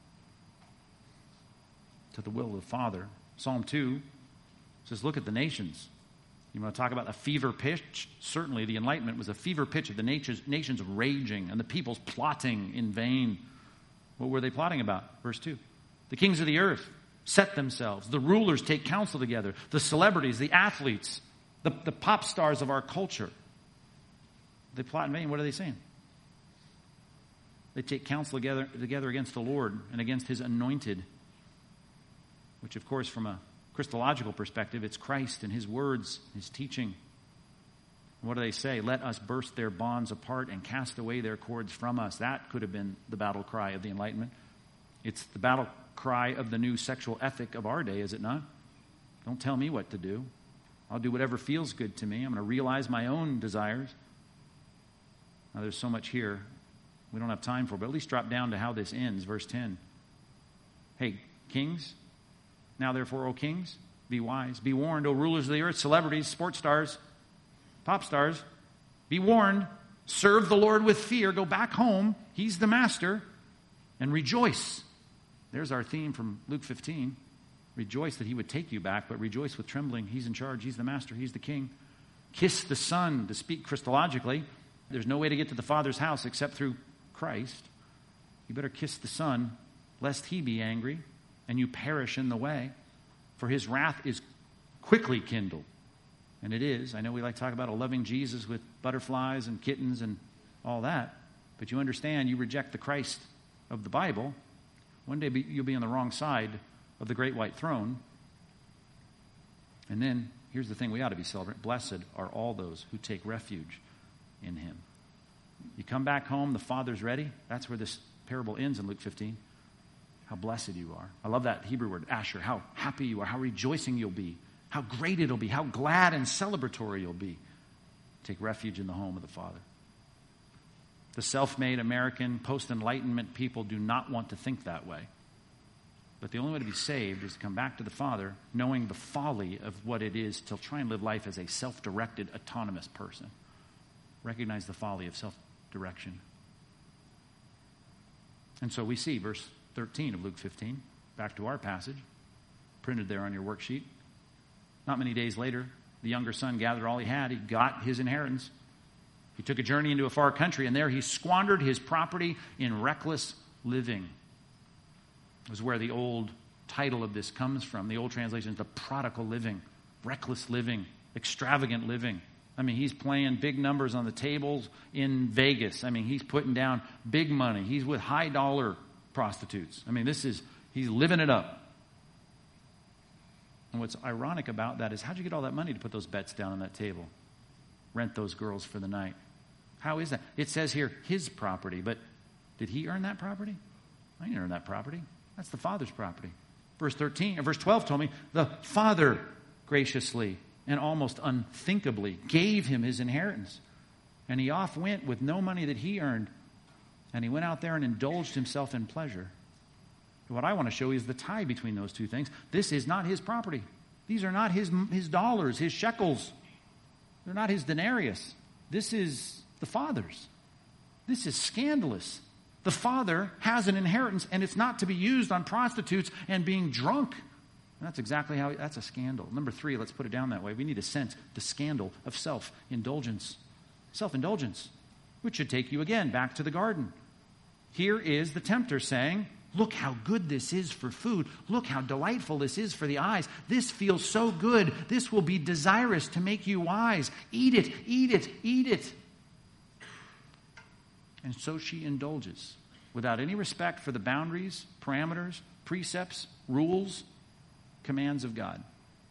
to the will of the Father. Psalm 2 says, look at the nations. You want to talk about a fever pitch? Certainly the Enlightenment was a fever pitch of the nations raging and the peoples plotting in vain. What were they plotting about? Verse 2. The kings of the earth set themselves. The rulers take counsel together. The celebrities, the athletes, the pop stars of our culture. They plot in vain. What are they saying? They take counsel together against the Lord and against his anointed, which, of course, from a Christological perspective, it's Christ and his words, his teaching. And what do they say? Let us burst their bonds apart and cast away their cords from us. That could have been the battle cry of the Enlightenment. It's the battle cry of the new sexual ethic of our day, is it not? Don't tell me what to do. I'll do whatever feels good to me. I'm going to realize my own desires. Now, there's so much here we don't have time for, but at least drop down to how this ends. Verse 10. Hey, kings, now therefore, O kings, be wise. Be warned, O rulers of the earth, celebrities, sports stars, pop stars. Be warned. Serve the Lord with fear. Go back home. He's the master. And rejoice. There's our theme from Luke 15. Rejoice that he would take you back, but rejoice with trembling. He's in charge. He's the master. He's the king. Kiss the Son, to speak Christologically. There's no way to get to the Father's house except through Christ. You better kiss the Son, lest he be angry and you perish in the way. For his wrath is quickly kindled. And it is. I know we like to talk about a loving Jesus with butterflies and kittens and all that. But you understand, you reject the Christ of the Bible, one day you'll be on the wrong side of the great white throne. And then, here's the thing we ought to be celebrating. Blessed are all those who take refuge in him. You come back home, the Father's ready. That's where this parable ends in Luke 15. How blessed you are. I love that Hebrew word, asher. How happy you are, how rejoicing you'll be, how great it'll be, how glad and celebratory you'll be. Take refuge in the home of the Father. The self-made American post-Enlightenment people do not want to think that way. But the only way to be saved is to come back to the Father, knowing the folly of what it is to try and live life as a self-directed, autonomous person. Recognize the folly of self-direction. And so we see verse 13 of Luke 15, back to our passage, printed there on your worksheet. Not many days later, the younger son gathered all he had. He got his inheritance. He took a journey into a far country, and there he squandered his property in reckless living. It was where the old title of this comes from. The old translation is the prodigal living, reckless living, extravagant living. I mean, he's playing big numbers on the tables in Vegas. I mean, he's putting down big money. He's with high-dollar prostitutes. I mean, he's living it up. And what's ironic about that is, how'd you get all that money to put those bets down on that table? Rent those girls for the night. How is that? It says here, his property, but did he earn that property? I didn't earn that property. That's the Father's property. Verse 12 told me, the Father graciously and almost unthinkably gave him his inheritance. And he off went with no money that he earned. And he went out there and indulged himself in pleasure. What I want to show you is the tie between those two things. This is not his property. These are not his dollars, his shekels. They're not his denarius. This is the Father's. This is scandalous. The Father has an inheritance, and it's not to be used on prostitutes and being drunk. And that's exactly that's a scandal. Number 3, let's put it down that way. We need to sense the scandal of self-indulgence. Self-indulgence, which should take you again back to the garden. Here is the tempter saying, look how good this is for food. Look how delightful this is for the eyes. This feels so good. This will be desirous to make you wise. Eat it, eat it, eat it. And so she indulges without any respect for the boundaries, parameters, precepts, rules, commands of God.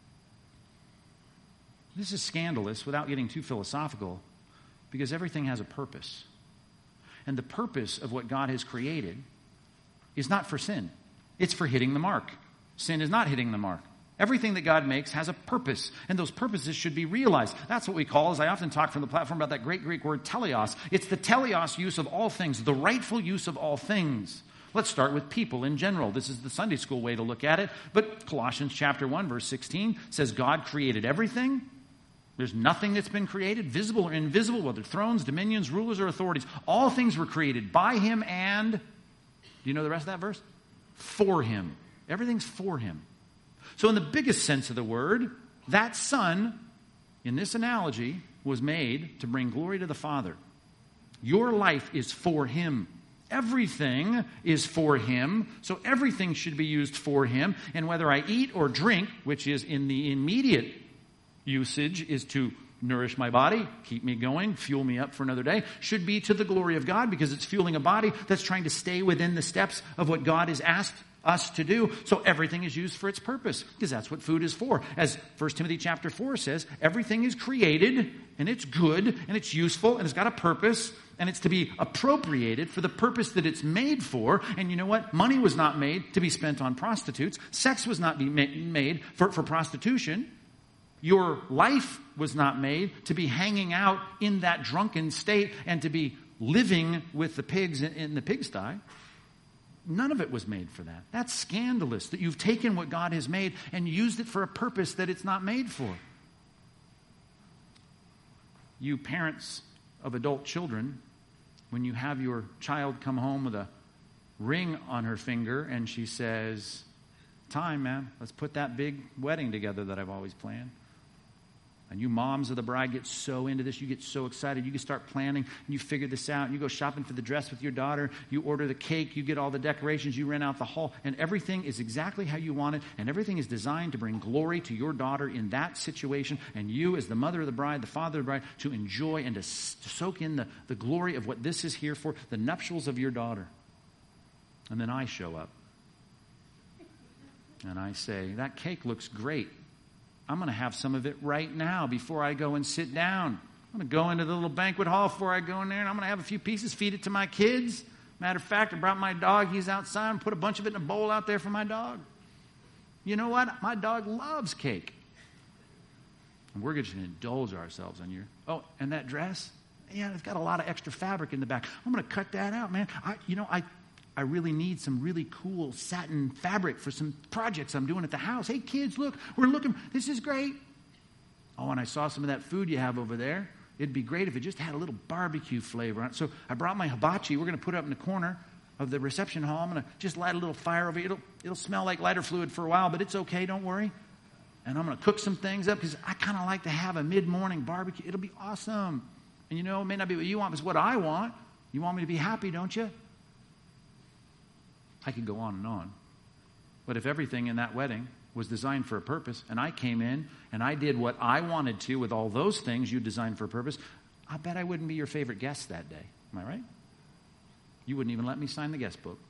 This is scandalous without getting too philosophical, because everything has a purpose. And the purpose of what God has created is not for sin. It's for hitting the mark. Sin is not hitting the mark. Everything that God makes has a purpose, and those purposes should be realized. That's what we call, as I often talk from the platform about that great Greek word teleos. It's the teleos use of all things, the rightful use of all things. Let's start with people in general. This is the Sunday school way to look at it. But Colossians chapter 1, verse 16 says God created everything. There's nothing that's been created, visible or invisible, whether thrones, dominions, rulers, or authorities. All things were created by him and, do you know the rest of that verse? For him. Everything's for him. So in the biggest sense of the word, that son, in this analogy, was made to bring glory to the Father. Your life is for him. Everything is for him, so everything should be used for him. And whether I eat or drink, which is in the immediate usage, is to nourish my body, keep me going, fuel me up for another day, should be to the glory of God, because it's fueling a body that's trying to stay within the steps of what God has asked us to do. So everything is used for its purpose, because that's what food is for. As 1 Timothy chapter 4 says, everything is created, and it's good, and it's useful, and it's got a purpose, and it's to be appropriated for the purpose that it's made for. And you know what? Money was not made to be spent on prostitutes. Sex was not made for prostitution. Your life was not made to be hanging out in that drunken state and to be living with the pigs in the pigsty. None of it was made for that. That's scandalous that you've taken what God has made and used it for a purpose that it's not made for. You parents of adult children, when you have your child come home with a ring on her finger and she says, "Time, man, let's put that big wedding together that I've always planned." And you moms of the bride get so into this, you get so excited, you can start planning, and you figure this out, and you go shopping for the dress with your daughter, you order the cake, you get all the decorations, you rent out the hall, and everything is exactly how you want it, and everything is designed to bring glory to your daughter in that situation, and you as the mother of the bride, the father of the bride, to enjoy and to soak in the glory of what this is here for, the nuptials of your daughter. And then I show up, and I say, "That cake looks great. I'm going to have some of it right now before I go and sit down. I'm going to go into the little banquet hall before I go in there, and I'm going to have a few pieces, feed it to my kids. Matter of fact, I brought my dog. He's outside, and put a bunch of it in a bowl out there for my dog. You know what? My dog loves cake." And we're going to indulge ourselves on your, "Oh, and that dress? Yeah, it's got a lot of extra fabric in the back. I'm going to cut that out, man. I really need some really cool satin fabric for some projects I'm doing at the house. Hey, kids, look, we're looking. This is great. Oh, and I saw some of that food you have over there. It'd be great if it just had a little barbecue flavor on it. So I brought my hibachi. We're going to put it up in the corner of the reception hall. I'm going to just light a little fire over it. It'll smell like lighter fluid for a while, but it's okay. Don't worry. And I'm going to cook some things up because I kind of like to have a mid-morning barbecue. It'll be awesome. And it may not be what you want, but it's what I want. You want me to be happy, don't you? I could go on and on. But if everything in that wedding was designed for a purpose, and I came in and I did what I wanted to with all those things you designed for a purpose, I bet I wouldn't be your favorite guest that day. Am I right? You wouldn't even let me sign the guest book.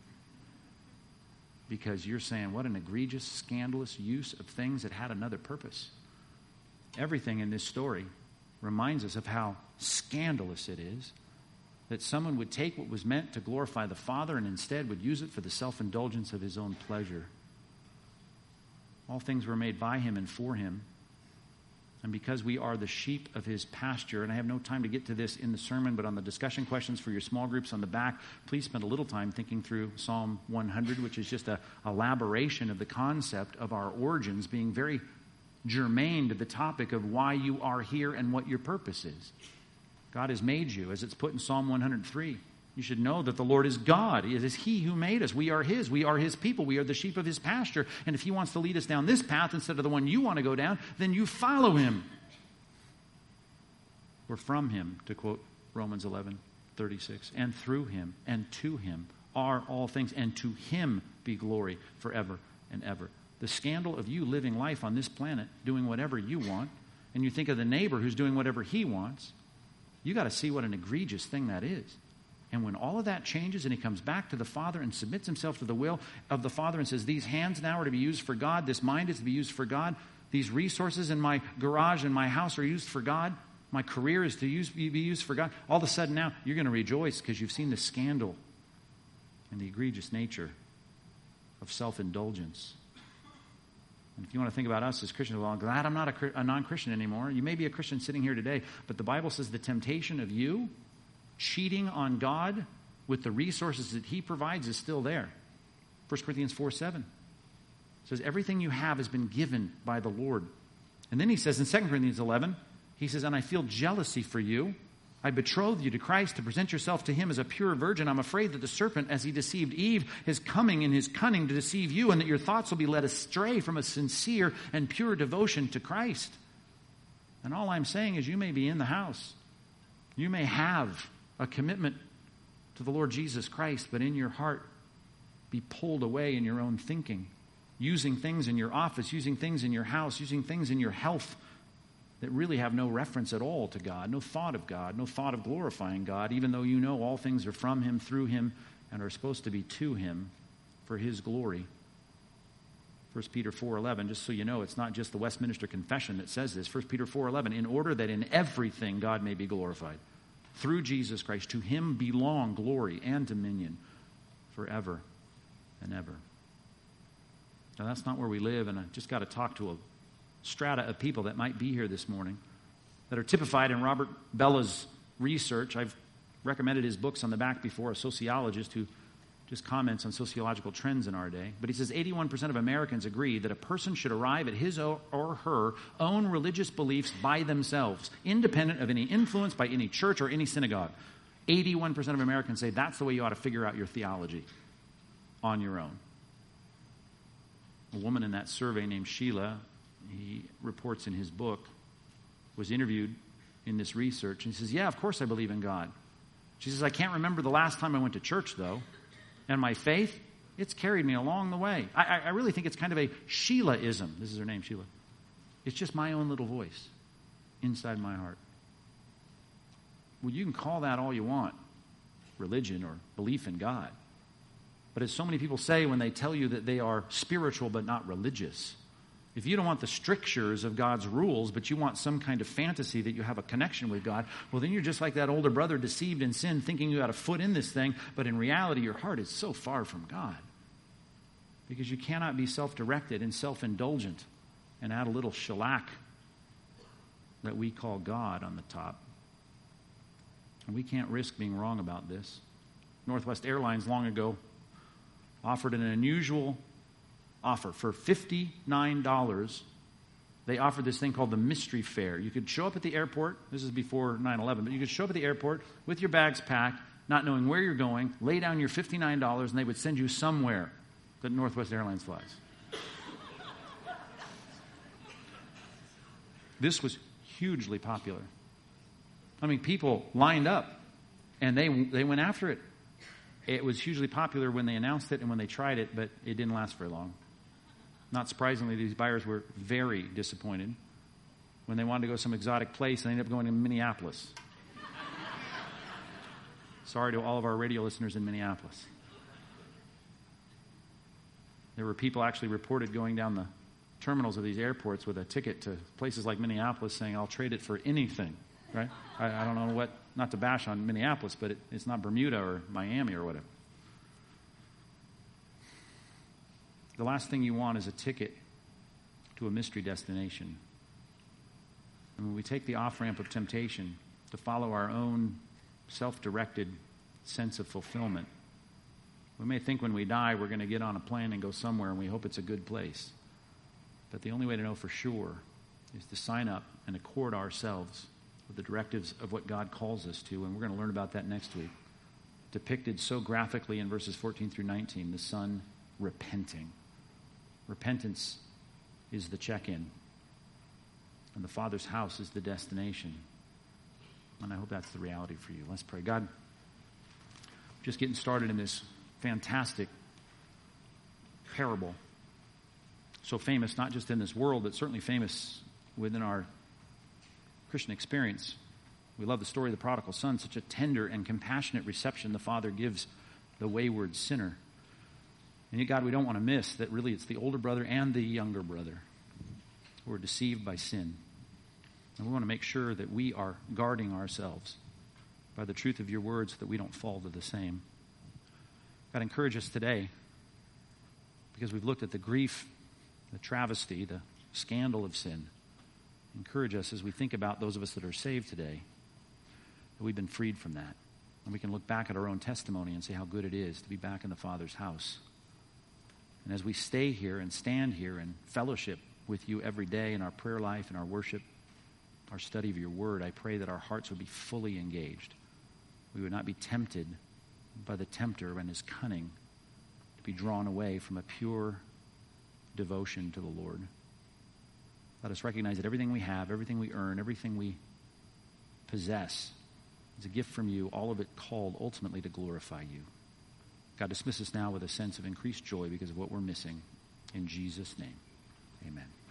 Because you're saying, what an egregious, scandalous use of things that had another purpose. Everything in this story reminds us of how scandalous it is that someone would take what was meant to glorify the Father and instead would use it for the self-indulgence of his own pleasure. All things were made by him and for him. And because we are the sheep of his pasture, and I have no time to get to this in the sermon, but on the discussion questions for your small groups on the back, please spend a little time thinking through Psalm 100, which is just an elaboration of the concept of our origins being very germane to the topic of why you are here and what your purpose is. God has made you, as it's put in Psalm 103. You should know that the Lord is God. It is he who made us. We are his. We are his people. We are the sheep of his pasture. And if he wants to lead us down this path instead of the one you want to go down, then you follow him. We're from him, to quote Romans 11:36. And through him and to him are all things, and to him be glory forever and ever. The scandal of you living life on this planet, doing whatever you want, and you think of the neighbor who's doing whatever he wants, you got to see what an egregious thing that is. And when all of that changes and he comes back to the Father and submits himself to the will of the Father and says, these hands now are to be used for God, this mind is to be used for God, these resources in my garage and my house are used for God, my career is to be used for God, all of a sudden now you're going to rejoice because you've seen the scandal and the egregious nature of self-indulgence. And if you want to think about us as Christians, well, I'm glad I'm not a non-Christian anymore. You may be a Christian sitting here today, but the Bible says the temptation of you cheating on God with the resources that he provides is still there. 1 Corinthians 4:7 says everything you have has been given by the Lord. And then he says in 2 Corinthians 11, he says, and I feel jealousy for you. I betrothed you to Christ to present yourself to him as a pure virgin. I'm afraid that the serpent, as he deceived Eve, is coming in his cunning to deceive you, and that your thoughts will be led astray from a sincere and pure devotion to Christ. And all I'm saying is you may be in the house. You may have a commitment to the Lord Jesus Christ, but in your heart be pulled away in your own thinking, using things in your office, using things in your house, using things in your health that really have no reference at all to God, no thought of God, no thought of glorifying God, even though you know all things are from him, through him, and are supposed to be to him for his glory. 1 Peter 4:11, just so you know, it's not just the Westminster Confession that says this. 1 Peter 4:11, in order that in everything God may be glorified. Through Jesus Christ, to him belong glory and dominion forever and ever. Now, that's not where we live, and I just got to talk to a strata of people that might be here this morning that are typified in Robert Bella's research. I've recommended his books on the back before, a sociologist who just comments on sociological trends in our day. But he says 81% of Americans agree that a person should arrive at his or her own religious beliefs by themselves, independent of any influence by any church or any synagogue. 81% of Americans say that's the way you ought to figure out your theology, on your own. A woman in that survey named Sheila, he reports in his book, was interviewed in this research, and he says, yeah, of course I believe in God. She says, I can't remember the last time I went to church, though. And my faith, it's carried me along the way. I really think it's kind of a Sheila-ism. This is her name, Sheila. It's just my own little voice inside my heart. Well, you can call that all you want, religion or belief in God. But as so many people say when they tell you that they are spiritual but not religious, if you don't want the strictures of God's rules, but you want some kind of fantasy that you have a connection with God, well, then you're just like that older brother deceived in sin, thinking you got a foot in this thing, but in reality, your heart is so far from God. Because you cannot be self-directed and self-indulgent and add a little shellac that we call God on the top. And we can't risk being wrong about this. Northwest Airlines long ago offered an unusual offer. For $59, they offered this thing called the mystery fare. You could show up at the airport. This is before 9/11, but you could show up at the airport with your bags packed, not knowing where you're going, lay down your $59, and they would send you somewhere that Northwest Airlines flies. This was hugely popular. I mean, people lined up, and they went after it. It was hugely popular when they announced it and when they tried it, but it didn't last very long. Not surprisingly, these buyers were very disappointed when they wanted to go some exotic place and they ended up going to Minneapolis. Sorry to all of our radio listeners in Minneapolis. There were people actually reported going down the terminals of these airports with a ticket to places like Minneapolis saying, I'll trade it for anything, right? I don't know what, not to bash on Minneapolis, but it's not Bermuda or Miami or whatever. The last thing you want is a ticket to a mystery destination. And when we take the off-ramp of temptation to follow our own self-directed sense of fulfillment, we may think when we die we're going to get on a plane and go somewhere and we hope it's a good place. But the only way to know for sure is to sign up and accord ourselves with the directives of what God calls us to, and we're going to learn about that next week. Depicted so graphically in verses 14 through 19, the Son repenting. Repentance is the check-in, and the Father's house is the destination. And I hope that's the reality for you. Let's pray. God, just getting started in this fantastic parable. So famous, not just in this world, but certainly famous within our Christian experience. We love the story of the prodigal son, such a tender and compassionate reception the Father gives the wayward sinner. And yet, God, we don't want to miss that really it's the older brother and the younger brother who are deceived by sin. And we want to make sure that we are guarding ourselves by the truth of your words so that we don't fall to the same. God, encourage us today, because we've looked at the grief, the travesty, the scandal of sin. Encourage us as we think about those of us that are saved today, that we've been freed from that. And we can look back at our own testimony and say how good it is to be back in the Father's house. And as we stay here and stand here and fellowship with you every day in our prayer life and our worship, our study of your word, I pray that our hearts would be fully engaged. We would not be tempted by the tempter and his cunning to be drawn away from a pure devotion to the Lord. Let us recognize that everything we have, everything we earn, everything we possess is a gift from you, all of it called ultimately to glorify you. God, dismiss us now with a sense of increased joy because of what we're missing. In Jesus' name, amen.